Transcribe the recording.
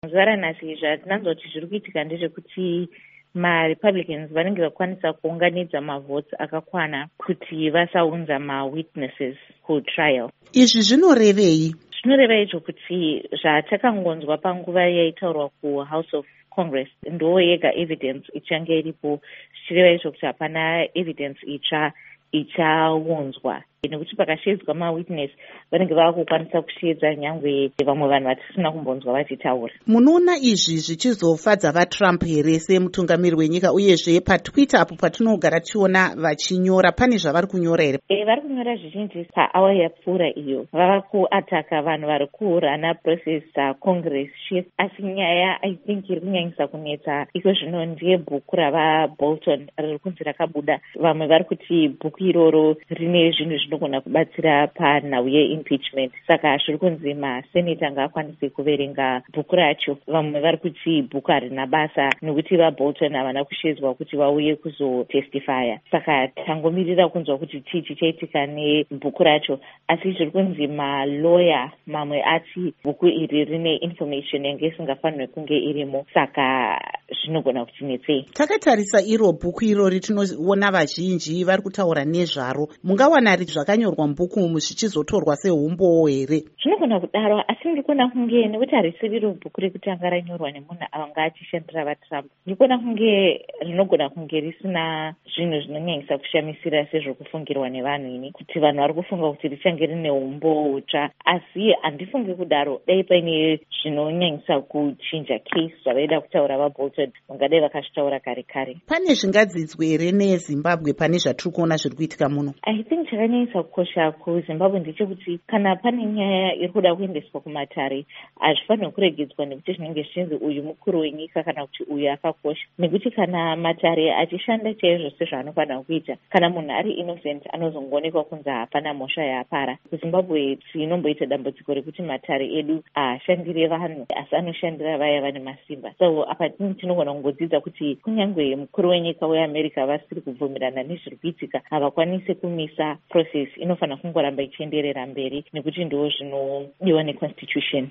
Zuva ranhasi zvatinanzwa kuti zviri kuitika ndezvekuti maRepublicans vanenge vakwanisa kuunganidza mavhotsi akakwana kuti vasaunza mawitnesses kutrial. Izvi zvinorevei? Zvinoreva izvo kuti zvatakangonzwa panguva yaitaurwa kuHouse of Congress ndo yega evidence ichange iripo, zvichireva izvo kuti hapana evidence itsva ichaunzwa, nekuti pakashedzwa mawitness vanenge vava kukwanisa kushedza nyangwe vamwe vanhu vatisina kumbonzwa vachitaura. Munoona izvi zvichizofadza vaTrump here semutungamiri wenyika, uyezve paTwitter apo patinogara tichiona vachinyora, pane zvavari kunyora here? Vari kunyora zvizhinji paawa yapfuura iyo. Vava kuataka vanhu vari kurana process Congress chief, asi nyaya I think iri kunyanyisa kunetsa iko zvino ndiye bhuku ravaBolton riri kunzi rakabuda. Vamwe vari kuti bhuku iroro rine zvinhu zvinogona kubatsira panhau yeimpeachment, saka zviri kunzi maseneta ngaakwanise kuverenga bhuku racho. Vamwe vari kuti bhuku harina basa nekuti vaBolton havana kushedzwa kuti vauye kuzotestifya, saka tangomirira kunzwa kuti chii chichaitika nebhuku racho. Asi zviri kunzi maloya mamwe ati bhuku iri rine information yange isingafanirwe kunge irimo, saka zvinogona kuti netsei. Takatarisa iro bhuku irori tinoona vazhinji vari kutaura nezvaro. Mungawana zvakanyorwa mubhuku umu zvichizotorwa seumbowo here? Zvinogona kudaro, asi ndikuona kunge nekuti harisi riro bhuku rekutanga ranyorwa nemunhu anga achishandira vaTrump, ndikuona kunge rinogona kunge risina zvinhu zvinonyanyisa kushamisira sezvokufungirwa nevanhu ini, kuti vanhu vari kufunga kuti richange rine umbowo utsva, asi handifungi kudaro. Dai paine zvinonyanyisa kuchinja case zvavaida kutaura vaBolton, vangadai vakazvitaura kare kare. Pane zvingadzidzwe here neZimbabwe pane zvatiri kuona zviri kuitika muno? I think chakanyanyisa kukosha kuZimbabwe ndechekuti kana pane nyaya iri kuda kuendeswa kumatare, hazvifanirwi kuregedzwa nekuti zvinenge zvichinzi uyu mukuru wenyika kana kuti uyu akakosha, nekuti kana matare achishanda chaizvo sezvaanofanira kuita, kana munhu ari innocent anozongoonekwa kunzi hapana mhosva yaapara. kuZimbabwe tinomboita dambudziko rekuti matare edu haashandire vanhu asi anoshandira vaya vane masimba. So apa tinogona kungodzidza kuti kunyange mukuru wenyika weAmerica vasiri kubvumirana nezviri kuitika, havakwanisi kumisa process, inofanira kungoramba ichienderera mberi nekuti ndo zvinodiwa neconstitution.